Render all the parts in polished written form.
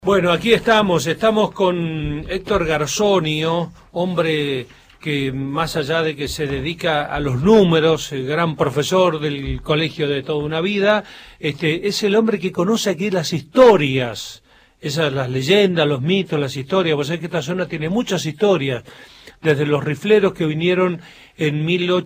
Bueno, aquí estamos con Héctor Garzonio, hombre que más allá de que se dedica a los números, el gran profesor del colegio de toda una vida, es el hombre que conoce aquí las historias, esas las leyendas, los mitos, las historias. Vos sabés que esta zona tiene muchas historias, desde los rifleros que vinieron en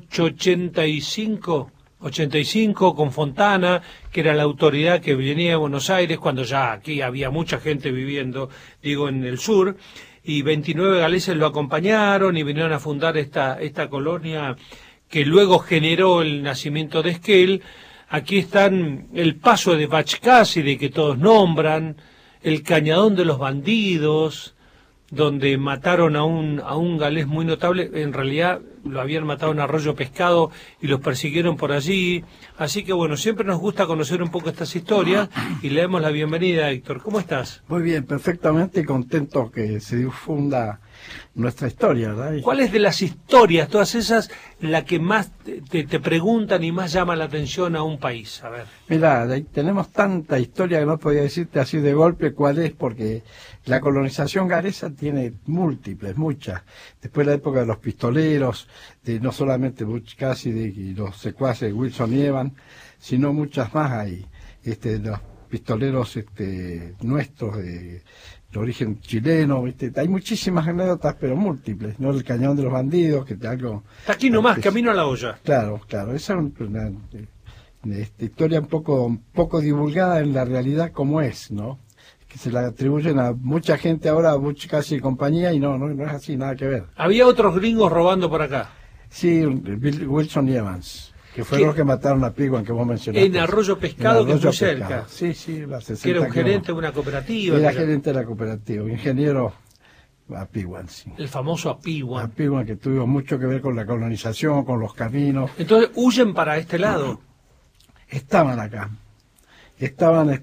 1885 con Fontana, que era la autoridad que venía de Buenos Aires, cuando ya aquí había mucha gente viviendo, digo, en el sur, y 29 galeses lo acompañaron y vinieron a fundar esta colonia que luego generó el nacimiento de Esquel. Aquí están el paso de Bachcaside, que todos nombran, el Cañadón de los Bandidos, donde mataron a un galés muy notable. En realidad lo habían matado en Arroyo Pescado y los persiguieron por allí. Así que bueno, siempre nos gusta conocer un poco estas historias y le damos la bienvenida a Héctor. ¿Cómo estás? Muy bien, perfectamente contento que se difunda nuestra historia, ¿verdad? ¿Cuál es de las historias, todas esas, la que más te preguntan y más llama la atención a un país? A ver. Mira, tenemos tanta historia que no podía decirte así de golpe cuál es, porque la colonización galesa tiene múltiples, muchas. Después de la época de los pistoleros, de no solamente Butch Cassidy y los secuaces Wilson y Evans, sino muchas más hay. Los pistoleros nuestros de origen chileno, hay muchísimas anécdotas, pero múltiples, ¿no? El Cañón de los Bandidos, que algo... Está aquí nomás, camino a la olla. Claro, esa es una historia un poco divulgada en la realidad como es, ¿no? Que se la atribuyen a mucha gente ahora, a Butch Cassidy y compañía, y no es así, nada que ver. Había otros gringos robando por acá. Sí, Wilson y Evans, que fueron los que mataron a Piwan, que vos mencionaste. En Arroyo Pescado, que es muy cerca. Sí, la 60. Que era un gerente de una cooperativa. Era gerente de la cooperativa, ingeniero a Piwan, sí. El famoso Apiwan. Apiwan, que tuvo mucho que ver con la colonización, con los caminos. Entonces, huyen para este lado. Estaban acá. Estaban,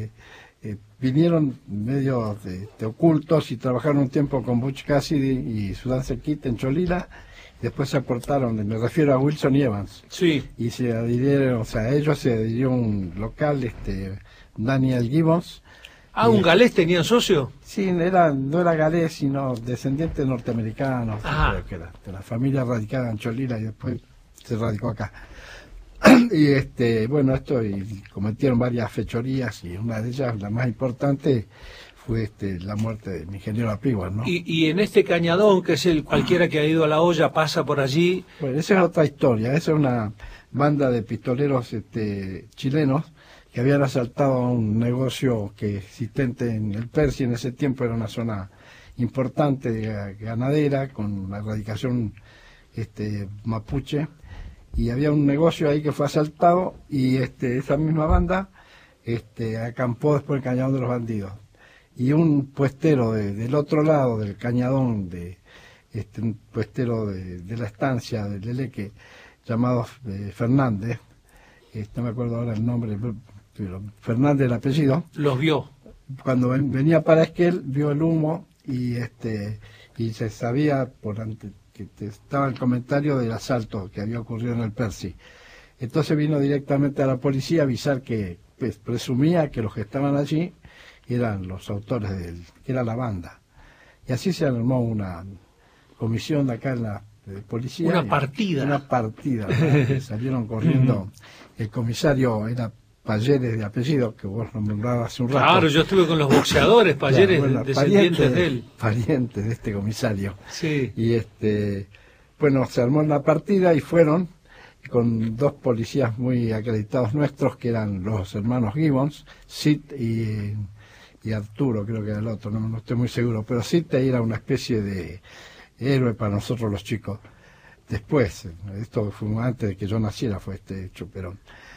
vinieron medio ocultos y trabajaron un tiempo con Butch Cassidy y Sudán Sequit en Cholila. Después se aportaron, me refiero a Wilson y Evans. Sí. Y se adhirieron, ellos se adhirieron a un local, Daniel Gibbons. Ah, ¿un galés tenían socio? Sí, no era galés, sino descendiente norteamericano. Creo que era de la familia radicada en Cholila y después se radicó acá. Y y cometieron varias fechorías y una de ellas, la más importante, fue la muerte de mi ingeniero Apiwan, ¿no? Y en este cañadón, que es cualquiera que ha ido a la olla pasa por allí. Bueno, esa es otra historia. Esa es una banda de pistoleros chilenos que habían asaltado a un negocio existente en el Percy. En ese tiempo era una zona importante de ganadera con una erradicación mapuche, y había un negocio ahí que fue asaltado y esa misma banda acampó después el Cañadón de los Bandidos. Y un puestero del otro lado del cañadón, un puestero de la estancia del Leleque, llamado Fernández, no me acuerdo ahora el nombre, pero Fernández el apellido. Los vio. Cuando venía para Esquel, vio el humo y se sabía que estaba el comentario del asalto que había ocurrido en el Percy. Entonces vino directamente a la policía a avisar que presumía que los que estaban allí eran los autores que era la banda. Y así se armó una comisión de acá en la policía. Una partida. Salieron corriendo. El comisario era Payeres de apellido, que vos nombrabas hace un rato. Claro, yo estuve con los boxeadores, Payeres, descendientes de él. Parientes de este comisario. Sí. Y se armó la partida y fueron con dos policías muy acreditados nuestros, que eran los hermanos Gibbons, Sid y Arturo, creo que era el otro, no estoy muy seguro, pero Sid era una especie de héroe para nosotros los chicos. Después, esto fue antes de que yo naciera, fue este hecho, pero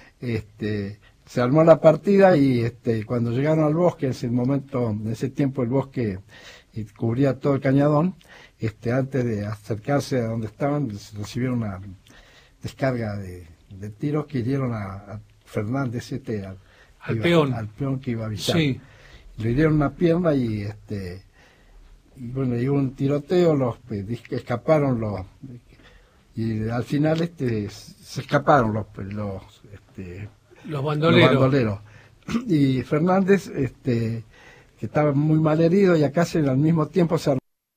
se armó la partida y cuando llegaron al bosque, en ese tiempo el bosque cubría todo el cañadón, antes de acercarse a donde estaban, recibieron una descarga de tiros que hirieron a Fernández, al peón que iba a avisar. Sí. Le dieron una pierna y llegó un tiroteo, escaparon y al final se escaparon los bandoleros. Y Fernández, que que estaba muy mal herido, y acá al mismo tiempo se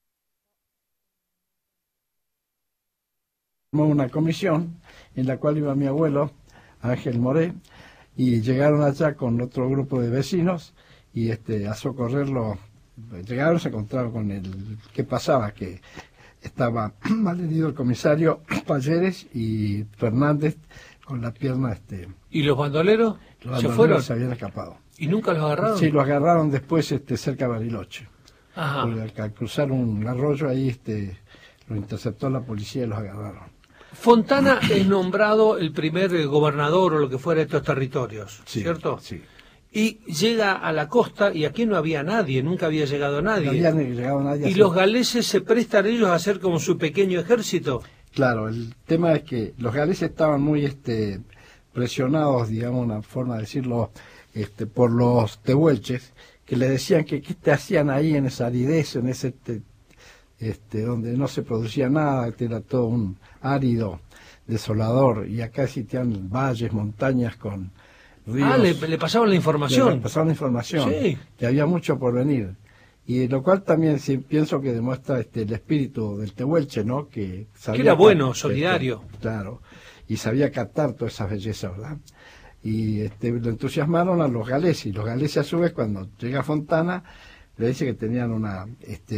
armó una comisión en la cual iba mi abuelo, Ángel Moré, y llegaron allá con otro grupo de vecinos y a socorrerlo. Llegaron, se encontraron con ¿qué pasaba? Que estaba mal herido el comisario Palleres y Fernández con la pierna. ¿Y los bandoleros? Los ¿Se bandoleros fueron? se habían escapado. ¿Y nunca los agarraron? Sí, los agarraron después cerca de Bariloche. Ajá. Porque al cruzar un arroyo ahí lo interceptó la policía y los agarraron. Fontana es nombrado el primer gobernador o lo que fuera de estos territorios, Sí, ¿cierto? Sí. Y llega a la costa y aquí no había nadie, nunca había llegado nadie. No había llegado nadie. Y los galeses se prestan ellos a hacer como su pequeño ejército. Claro, el tema es que los galeses estaban muy presionados, digamos, una forma de decirlo, por los tehuelches, que le decían que qué te hacían ahí en esa aridez, en ese donde no se producía nada, era todo un árido, desolador, y acá existían valles, montañas con ríos. Ah, le pasaban la información. Le pasaban la información, Sí. que había mucho por venir. Y lo cual también sí, pienso que demuestra el espíritu del tehuelche, ¿no? Que era bueno, solidario. Claro, y sabía captar todas esas bellezas, ¿verdad? Y lo entusiasmaron a los galeses, y los galeses a su vez, cuando llega Fontana, le dice que tenían una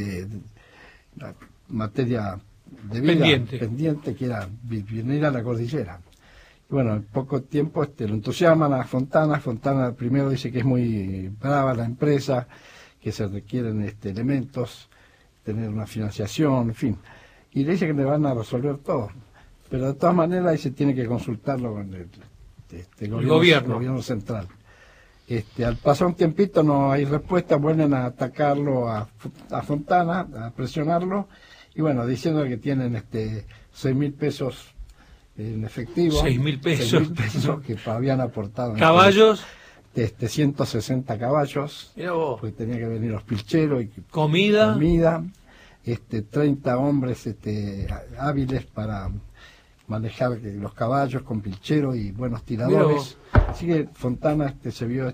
materia de vida pendiente, que era venir a la cordillera. Y bueno, en poco tiempo lo entusiasman a Fontana. Fontana primero dice que es muy brava la empresa, que se requieren elementos, tener una financiación, en fin. Y le dice que le van a resolver todo. Pero de todas maneras dice tiene que consultarlo con el gobierno central. Al pasar un tiempito no hay respuesta, vuelven a atacarlo a Fontana, a presionarlo, y bueno, diciendo que tienen 6.000 pesos en efectivo. 6.000 pesos. 6.000 pesos que habían aportado. ¿Caballos? 160 caballos, Mirá vos. porque tenía que venir los pilcheros y ¿Comida? 30 hombres hábiles para manejar los caballos con pilcheros y buenos tiradores. Así que Fontana se vio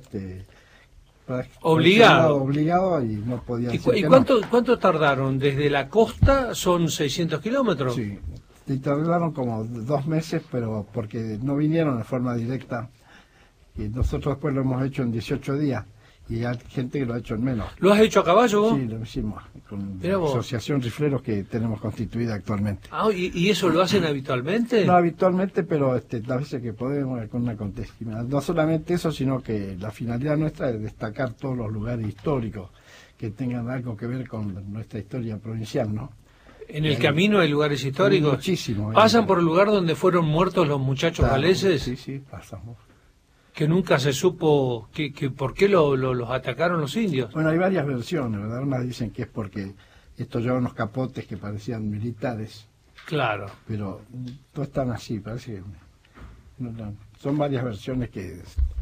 obligado y no podía decir ¿Y que cuánto tardaron? ¿Desde la costa son 600 kilómetros? Sí, y tardaron como 2 meses, pero porque no vinieron de forma directa. Y nosotros después lo hemos hecho en 18 días. Y hay gente que lo ha hecho en menos. ¿Lo has hecho a caballo vos? Sí, lo hicimos con la asociación Rifleros que tenemos constituida actualmente. Ah, ¿y eso lo hacen habitualmente? No habitualmente, pero las veces que podemos, con una contestimidad. No solamente eso, sino que la finalidad nuestra es destacar todos los lugares históricos que tengan algo que ver con nuestra historia provincial, ¿no? ¿En el camino hay lugares históricos? Muchísimo. ¿Pasan por el lugar donde fueron muertos los muchachos galeses? Sí, pasamos. Que nunca se supo por qué los atacaron los indios. Bueno, hay varias versiones, ¿verdad? Unas dicen que es porque estos llevaban unos capotes que parecían militares. Claro. Pero todos están así, parece que... son varias versiones que...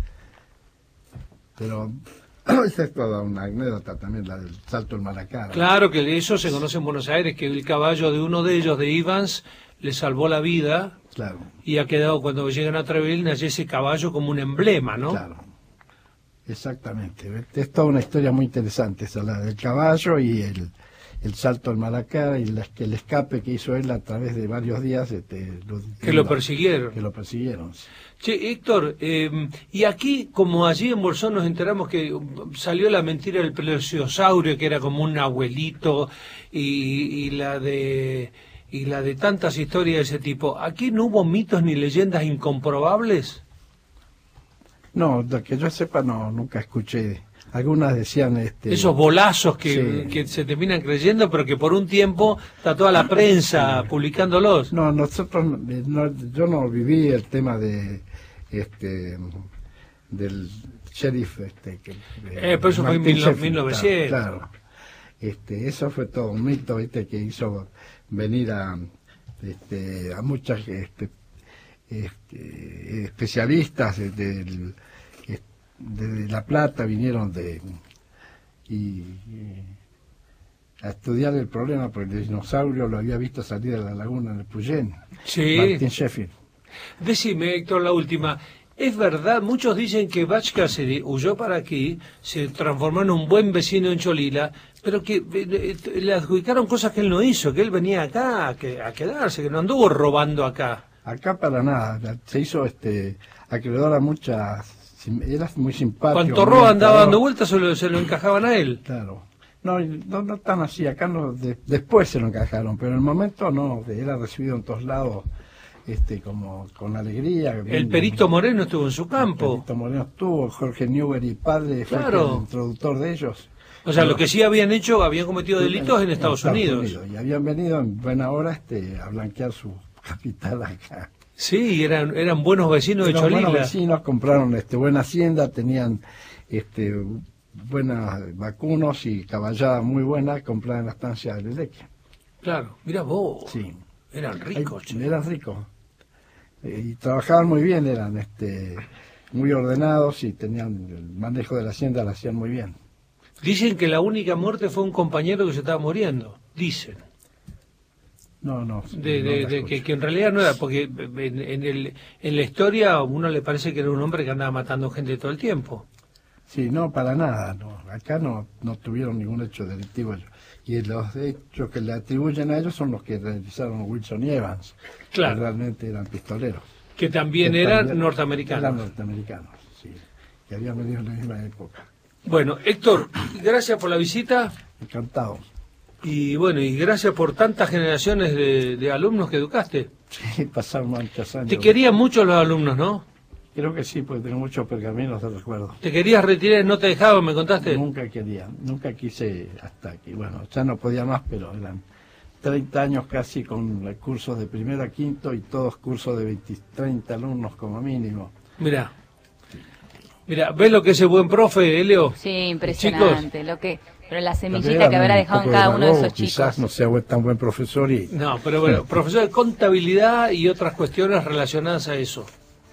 Pero esa es toda una anécdota también, la del salto del Maracá. Claro que eso se conoce en Buenos Aires, que el caballo de uno de ellos, de Ivans, le salvó la vida. Claro. Y ha quedado, cuando llegan a Treville, nace ese caballo como un emblema, ¿no? Claro, exactamente. Es toda una historia muy interesante, esa, la del caballo y el salto al Maracá y el escape que hizo él a través de varios días. Que lo persiguieron. Que lo persiguieron. Che, Héctor, y aquí, como allí en Bolsón nos enteramos que salió la mentira del plesiosaurio, que era como un abuelito, y la de tantas historias de ese tipo, ¿aquí no hubo mitos ni leyendas incomprobables? No, de que yo sepa, no, nunca escuché. Algunas decían... esos bolazos que se terminan creyendo, pero que por un tiempo está toda la prensa publicándolos. No, nosotros, yo no viví el tema del sheriff... pero eso fue en 1900. Claro. Eso fue todo un mito, que hizo venir a muchas especialistas de La Plata, vinieron a estudiar el problema, porque el dinosaurio lo había visto salir de la laguna en el Puyén. Sí. Martin Sheffield. Decime, Héctor, la última. Es verdad, muchos dicen que Butch Cassidy huyó para aquí, se transformó en un buen vecino en Cholila, pero que le adjudicaron cosas que él no hizo, que él venía acá a quedarse, que no anduvo robando acá. Acá para nada, se hizo acreedor a muchas, era muy simpático. Cuando roba andaba dando vueltas, se lo encajaban a él. Claro. No tan así, acá no, después se lo encajaron, pero en el momento no, era recibido en todos lados como con alegría. El Perito Moreno estuvo en su campo. El Perito Moreno estuvo, Jorge Newbery, padre, fue claro, el introductor de ellos. O sea, lo que sí habían hecho, habían cometido delitos en Estados Unidos. Y habían venido en buena hora a blanquear su capital acá. Sí, eran buenos vecinos de Cholila. Buenos vecinos, compraron buena hacienda, tenían buenos vacunos y caballada muy buena comprada en la estancia de Leque. Claro, mira vos. Sí. Eran ricos. Eran ricos. Y trabajaban muy bien, eran muy ordenados y tenían el manejo de la hacienda, lo hacían muy bien. Dicen que la única muerte fue un compañero que se estaba muriendo. Dicen. No. Que en realidad no era, porque en la historia a uno le parece que era un hombre que andaba matando gente todo el tiempo. Sí, no, para nada. No. Acá no tuvieron ningún hecho delictivo. Y los hechos que le atribuyen a ellos son los que realizaron Wilson y Evans. Claro. Que realmente eran pistoleros. Que también eran norteamericanos. Eran norteamericanos, sí. Que habían venido en la misma época. Bueno, Héctor, gracias por la visita. Encantado. Y bueno, y gracias por tantas generaciones de alumnos que educaste. Sí, pasaron muchos años. Te querían mucho los alumnos, ¿no? Creo que sí, porque tengo muchos pergaminos de recuerdo. ¿Te querías retirar y no te dejaban, me contaste? Nunca quise hasta aquí. Bueno, ya no podía más, pero eran 30 años casi con cursos de primero a quinto y todos cursos de 30 alumnos como mínimo. Mira, ¿ves lo que es el buen profe, Leo? Sí, impresionante. Pero la semillita que habrá dejado en cada uno de esos chicos. Quizás no sea tan buen profesor y... No, pero bueno, profesor de contabilidad y otras cuestiones relacionadas a eso.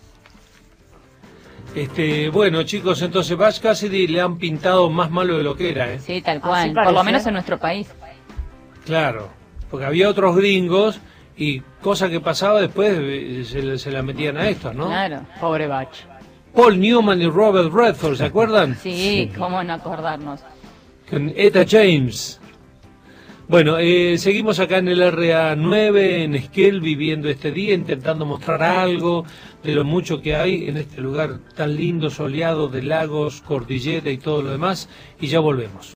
Bueno, chicos, entonces Butch Cassidy le han pintado más malo de lo que era, ¿eh? Sí, tal cual. Por lo menos en nuestro país. Claro, porque había otros gringos y cosa que pasaba después se la metían a estos, ¿no? Claro, pobre Butch. Paul Newman y Robert Redford, ¿se acuerdan? Sí, cómo no acordarnos. Con Etta James. Bueno, seguimos acá en el RA9, en Esquel, viviendo este día, intentando mostrar algo de lo mucho que hay en este lugar tan lindo, soleado, de lagos, cordillera y todo lo demás, y ya volvemos.